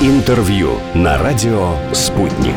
Интервью на радио «Спутник».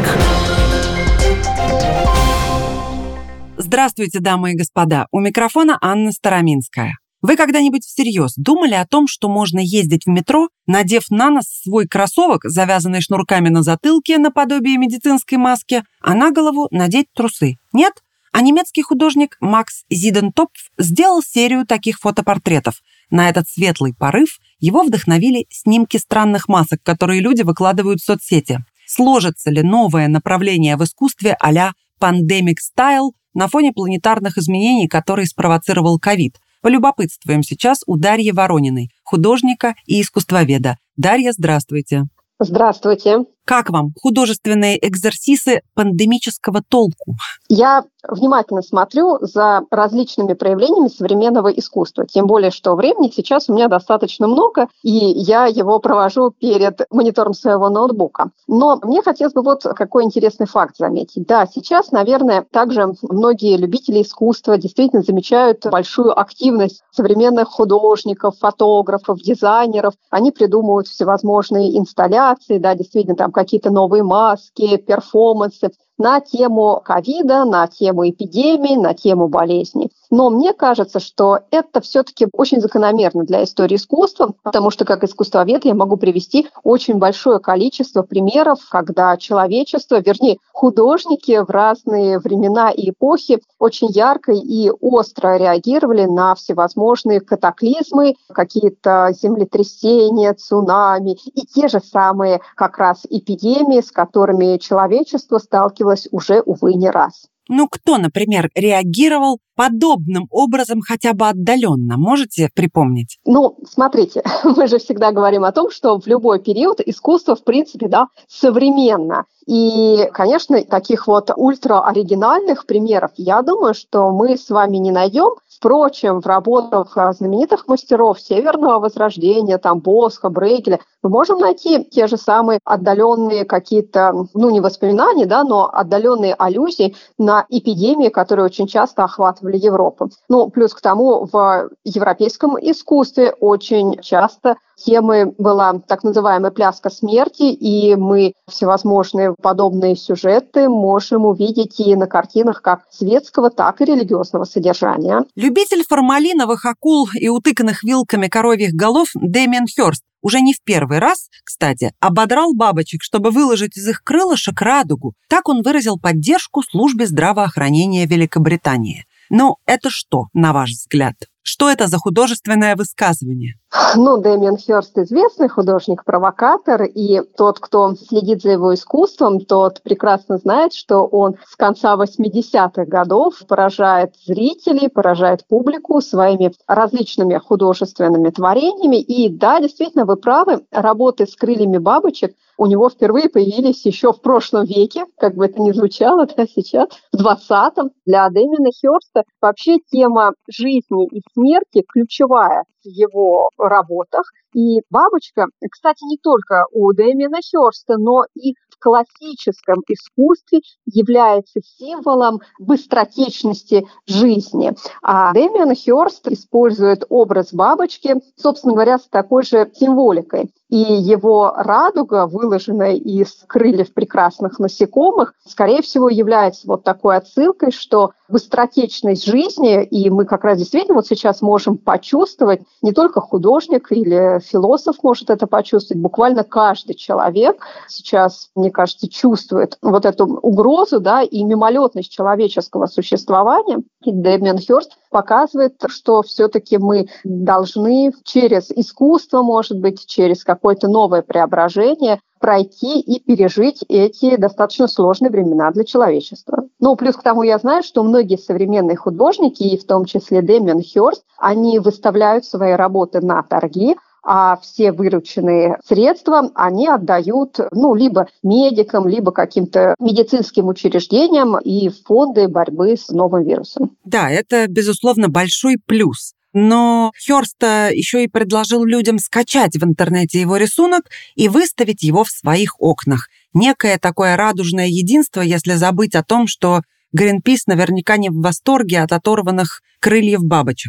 Здравствуйте, дамы и господа. У микрофона Анна Староминская. Вы когда-нибудь всерьез думали о том, что можно ездить в метро, надев на нос свой кроссовок, завязанный шнурками на затылке наподобие медицинской маски, а на голову надеть трусы? Нет? А немецкий художник Макс Зидентопф сделал серию таких фотопортретов. На этот светлый порыв его вдохновили снимки странных масок, которые люди выкладывают в соцсети. Сложится ли новое направление в искусстве а-ля «Pandemic Style» на фоне планетарных изменений, которые спровоцировал ковид? Полюбопытствуем сейчас у Дарьи Ворониной, художника и искусствоведа. Дарья, здравствуйте. Здравствуйте. Как вам художественные экзерсисы пандемического толку? Я внимательно смотрю за различными проявлениями современного искусства. Тем более, что времени сейчас у меня достаточно много, и я его провожу перед монитором своего ноутбука. Но мне хотелось бы вот какой интересный факт заметить. Да, сейчас, наверное, также многие любители искусства действительно замечают большую активность современных художников, фотографов, дизайнеров. Они придумывают всевозможные инсталляции, да, действительно, там какие-то новые маски, перформансы на тему ковида, на тему эпидемии, на тему болезней. Но мне кажется, что это все-таки очень закономерно для истории искусства, потому что как искусствовед я могу привести очень большое количество примеров, когда человечество, вернее, художники в разные времена и эпохи очень ярко и остро реагировали на всевозможные катаклизмы, какие-то землетрясения, цунами и те же самые как раз эпидемии, с которыми человечество сталкивалось уже, увы, не раз. Ну, кто, например, реагировал подобным образом хотя бы отдаленно? Можете припомнить? Ну, смотрите, мы же всегда говорим о том, что в любой период искусство, в принципе, да, современно. И, конечно, таких вот ультраоригинальных примеров, я думаю, что мы с вами не найдем. Впрочем, в работах знаменитых мастеров Северного Возрождения, там, Босха, Брейгеля, мы можем найти те же самые отдаленные какие-то, не воспоминания, да, но отдаленные аллюзии на эпидемии, которые очень часто охватывали Европу. Плюс к тому, в европейском искусстве очень часто темой была так называемая пляска смерти, и мы всевозможные подобные сюжеты можем увидеть и на картинах как светского, так и религиозного содержания. Любитель формалиновых акул и утыканных вилками коровьих голов Дэмиан Хёрст уже не в первый раз, кстати, ободрал бабочек, чтобы выложить из их крылышек радугу. Так он выразил поддержку службе здравоохранения Великобритании. Но это что, на ваш взгляд? Что это за художественное высказывание? Дэмиан Хёрст известный художник-провокатор, и тот, кто следит за его искусством, тот прекрасно знает, что он с конца 80-х годов поражает зрителей, поражает публику своими различными художественными творениями. И да, действительно, вы правы, работы с крыльями бабочек у него впервые появились еще в прошлом веке, как бы это ни звучало, да, сейчас, в 20-м. Для Дэмиана Хёрста вообще тема жизни и смерти ключевая в его работах. И бабочка, кстати, не только у Дэмиана Хёрста, но и в классическом искусстве является символом быстротечности жизни. А Дэмиан Хёрст использует образ бабочки, собственно говоря, с такой же символикой. И его радуга, выложенная из крыльев прекрасных насекомых, скорее всего, является вот такой отсылкой, что быстротечность жизни, и мы как раз действительно вот сейчас можем почувствовать, не только художник или философ может это почувствовать, буквально каждый человек сейчас, мне кажется, чувствует вот эту угрозу, да, и мимолетность человеческого существования. И Дэмиан Хёрст показывает, что все-таки мы должны через искусство, может быть, через какое-то новое преображение пройти и пережить эти достаточно сложные времена для человечества. Плюс к тому я знаю, что многие современные художники, и в том числе Дэмиан Хёрст, они выставляют свои работы на торги, а все вырученные средства они отдают либо медикам, либо каким-то медицинским учреждениям и фонды борьбы с новым вирусом. Да, это, безусловно, большой плюс. Но Хёрст еще и предложил людям скачать в интернете его рисунок и выставить его в своих окнах. Некое такое радужное единство, если забыть о том, что Гринпис наверняка не в восторге от оторванных крыльев бабочек.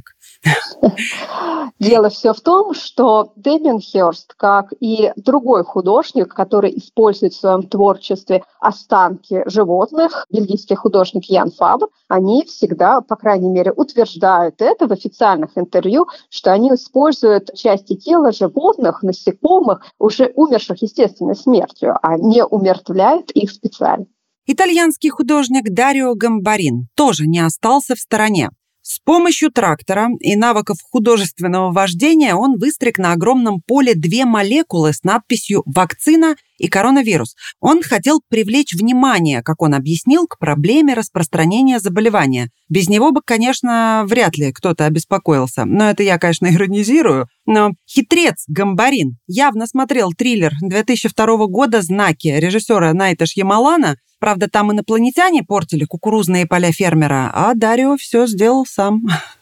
Дело все в том, что Дэмиан Хёрст, как и другой художник, который использует в своем творчестве останки животных, бельгийский художник Ян Фабр, они всегда, по крайней мере, утверждают это в официальных интервью, что они используют части тела животных, насекомых, уже умерших естественной смертью, а не умертвляют их специально. Итальянский художник Дарио Гамбарин тоже не остался в стороне. С помощью трактора и навыков художественного вождения он выстриг на огромном поле 2 молекулы с надписью «Вакцина» и «Коронавирус». Он хотел привлечь внимание, как он объяснил, к проблеме распространения заболевания. Без него бы, конечно, вряд ли кто-то обеспокоился. Но это я, конечно, иронизирую. Но хитрец Гамбарин явно смотрел триллер 2002 года «Знаки» режиссера Найта Шьямалана. Правда, там инопланетяне портили кукурузные поля фермера, а Дарио все сделал сам.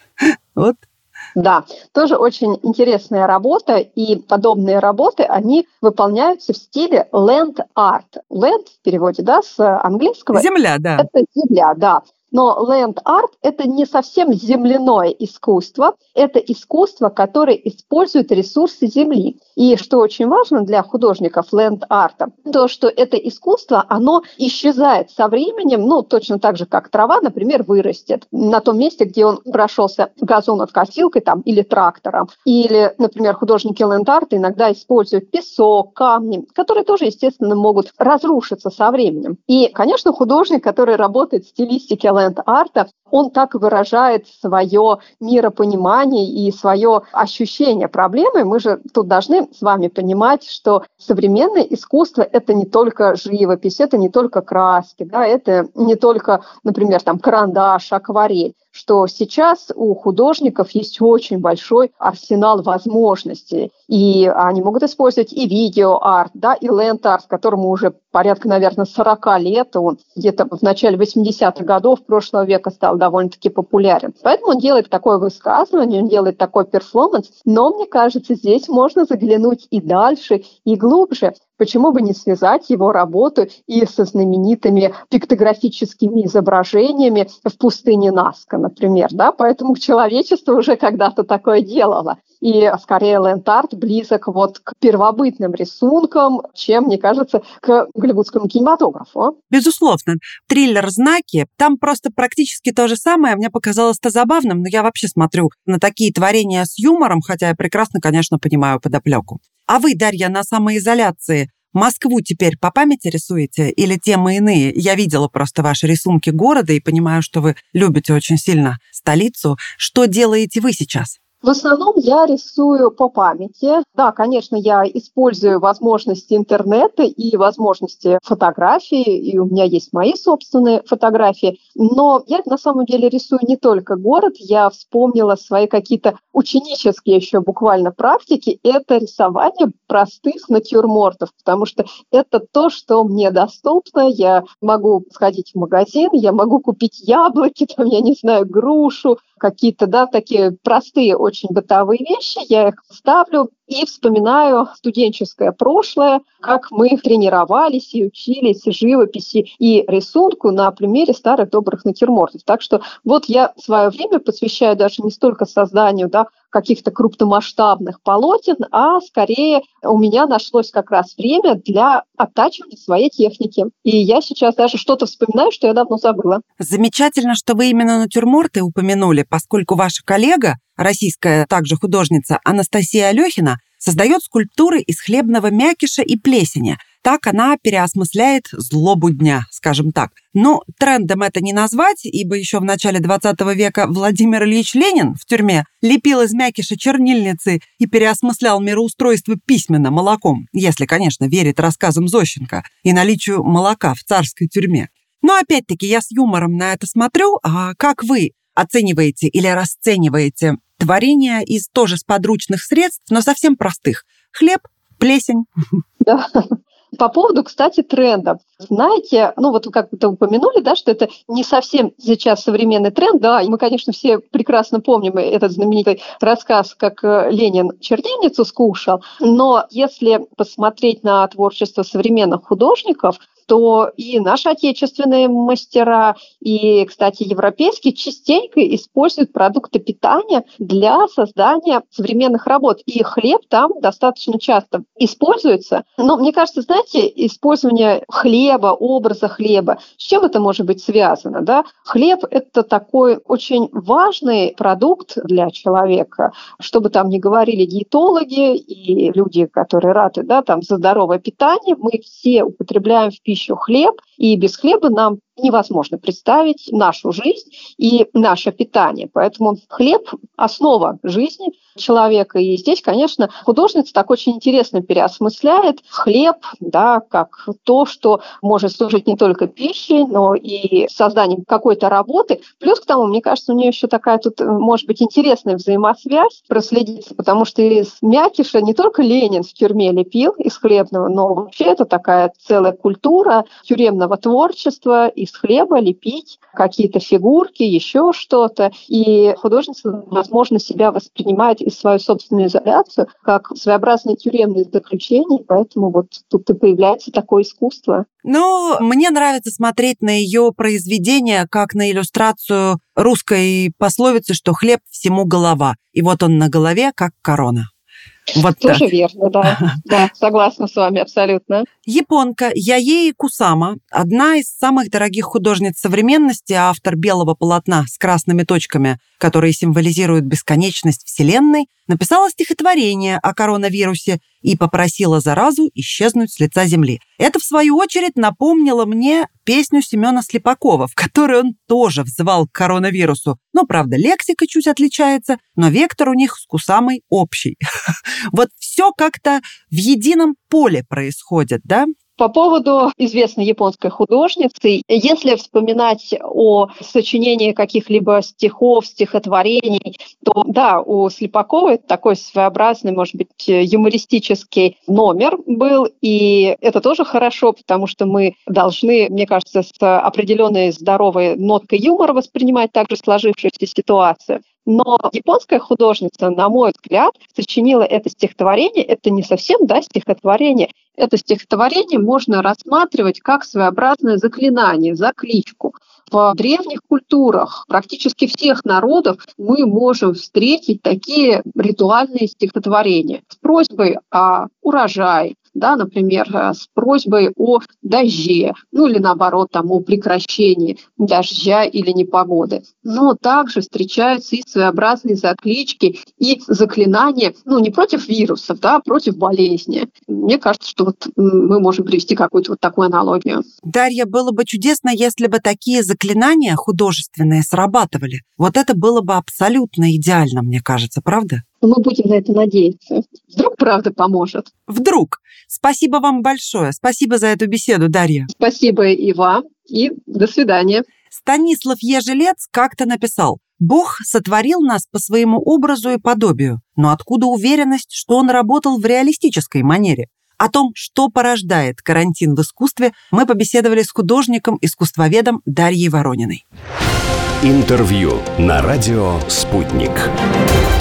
Вот. Да, тоже очень интересная работа, и подобные работы, они выполняются в стиле land art. Land в переводе, да, с английского. Земля, да. Это земля, да. Но land art – это не совсем земляное искусство, это искусство, которое использует ресурсы земли. И что очень важно для художников land art, то, что это искусство, оно исчезает со временем, точно так же, как трава, например, вырастет на том месте, где он прошелся газонокосилкой там, или трактором. Или, например, художники land art иногда используют песок, камни, которые тоже, естественно, могут разрушиться со временем. И, конечно, художник, который работает в стилистике ленд-арта, он так выражает свое миропонимание и свое ощущение проблемы. Мы же тут должны с вами понимать, что современное искусство – это не только живопись, это не только краски, да, это не только, например, карандаш, акварель, что сейчас у художников есть очень большой арсенал возможностей. И они могут использовать и видео-арт, да, и ленд-арт, которому уже порядка, наверное, 40 лет. Он где-то в начале 80-х годов прошлого века стал довольно-таки популярен. Поэтому он делает такое высказывание, он делает такой перформанс. Но, мне кажется, здесь можно заглянуть и дальше, и глубже. Почему бы не связать его работу и со знаменитыми пиктографическими изображениями в пустыне Наска, например, да? Поэтому человечество уже когда-то такое делало. И скорее ленд-арт близок к первобытным рисункам, чем, мне кажется, к голливудскому кинематографу. Безусловно. Триллер «Знаки», там просто практически то же самое. Мне показалось это забавным, но я вообще смотрю на такие творения с юмором, хотя я прекрасно, конечно, понимаю подоплеку. А вы, Дарья, на самоизоляции Москву теперь по памяти рисуете или темы иные? Я видела просто ваши рисунки города и понимаю, что вы любите очень сильно столицу. Что делаете вы сейчас? В основном я рисую по памяти. Да, конечно, я использую возможности интернета и возможности фотографии, и у меня есть мои собственные фотографии. Но я на самом деле рисую не только город, я вспомнила свои какие-то ученические еще буквально практики. Это рисование простых натюрмортов, потому что это то, что мне доступно. Я могу сходить в магазин, я могу купить яблоки, я не знаю, грушу, какие-то, да, такие простые очень бытовые вещи, я их ставлю и вспоминаю студенческое прошлое, как мы тренировались и учились живописи и рисунку на примере старых добрых натюрмортов. Так что я свое время посвящаю даже не столько созданию, да, каких-то крупномасштабных полотен, а скорее у меня нашлось как раз время для оттачивания своей техники. И я сейчас даже что-то вспоминаю, что я давно забыла. Замечательно, что вы именно натюрморты упомянули, поскольку ваша коллега, российская также художница Анастасия Алехина, создает скульптуры из хлебного мякиша и плесени. Так она переосмысляет злобу дня, скажем так. Но трендом это не назвать, ибо еще в начале 20 века Владимир Ильич Ленин в тюрьме лепил из мякиша чернильницы и переосмыслял мироустройство письменно молоком, если, конечно, верить рассказам Зощенко и наличию молока в царской тюрьме. Но опять-таки я с юмором на это смотрю, а как вы оцениваете или расцениваете творения из тоже сподручных средств, но совсем простых? Хлеб, плесень. Да. По поводу, кстати, трендов. Знаете, вы как-то упомянули, да, что это не совсем сейчас современный тренд, да, и мы, конечно, все прекрасно помним этот знаменитый рассказ, как Ленин чернильницу скушал, но если посмотреть на творчество современных художников, то и наши отечественные мастера, и, кстати, европейские частенько используют продукты питания для создания современных работ. И хлеб там достаточно часто используется. Но мне кажется, знаете, использование хлеба, образа хлеба, с чем это может быть связано? Да? Хлеб – это такой очень важный продукт для человека. Что бы там ни говорили диетологи и люди, которые рады, да, там, за здоровое питание, мы все употребляем в пищу хлеб, и без хлеба нам невозможно представить нашу жизнь и наше питание. Поэтому хлеб – основа жизни человека. И здесь, конечно, художница так очень интересно переосмысляет хлеб, да, как то, что может служить не только пищей, но и созданием какой-то работы. Плюс к тому, мне кажется, у нее еще такая тут, может быть, интересная взаимосвязь проследится, потому что из мякиша не только Ленин в тюрьме лепил из хлебного, но вообще это такая целая культура тюремного творчества, из хлеба лепить какие-то фигурки, еще что-то. И художница, возможно, себя воспринимает и свою собственную изоляцию как своеобразное тюремное заключение, поэтому вот тут и появляется такое искусство. Ну, мне нравится смотреть на ее произведения как на иллюстрацию русской пословицы, что хлеб всему голова. И вот он на голове, как корона. Вот тоже так. Верно, да. Да, согласна с вами абсолютно. Японка Яеи Кусама, одна из самых дорогих художниц современности, автор белого полотна с красными точками, которые символизируют бесконечность Вселенной, написала стихотворение о коронавирусе и попросила заразу исчезнуть с лица Земли. Это, в свою очередь, напомнило мне песню Семена Слепакова, в которой он тоже взывал к коронавирусу. Ну, правда, лексика чуть отличается, но вектор у них с Кусамой общий. Вот все как-то в едином поле происходит, да? По поводу известной японской художницы, если вспоминать о сочинении каких-либо стихов, стихотворений, то да, у Слепакова такой своеобразный, может быть, юмористический номер был, и это тоже хорошо, потому что мы должны, мне кажется, с определенной здоровой ноткой юмора воспринимать также сложившуюся ситуацию. Но японская художница, на мой взгляд, сочинила это стихотворение. Это не совсем, да, стихотворение. Это стихотворение можно рассматривать как своеобразное заклинание, закличку. В древних культурах практически всех народов мы можем встретить такие ритуальные стихотворения с просьбой о урожае, да, например, с просьбой о дожде, ну или наоборот, там, о прекращении дождя или непогоды. Но также встречаются и своеобразные заклички и заклинания, ну не против вирусов, да, а против болезни. Мне кажется, что вот мы можем привести какую-то вот такую аналогию. Дарья, было бы чудесно, если бы такие заклинания художественные срабатывали. Вот это было бы абсолютно идеально, мне кажется, правда? Мы будем на это надеяться. Вдруг правда поможет. Вдруг. Спасибо вам большое. Спасибо за эту беседу, Дарья. Спасибо и вам. И до свидания. Станислав Ежелец как-то написал: «Бог сотворил нас по своему образу и подобию, но откуда уверенность, что он работал в реалистической манере?» О том, что порождает карантин в искусстве, мы побеседовали с художником-искусствоведом Дарьей Ворониной. Интервью на радио «Спутник».